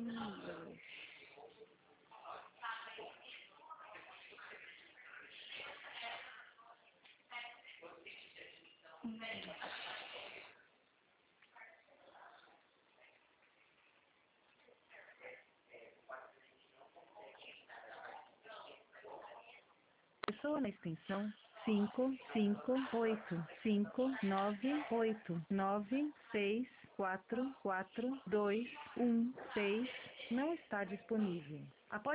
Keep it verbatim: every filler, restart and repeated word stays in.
dois. Pessoa na extensão cinco, cinco, oito, cinco, nove, oito, nove, seis, quatro, quatro, dois, um, seis não está disponível. Após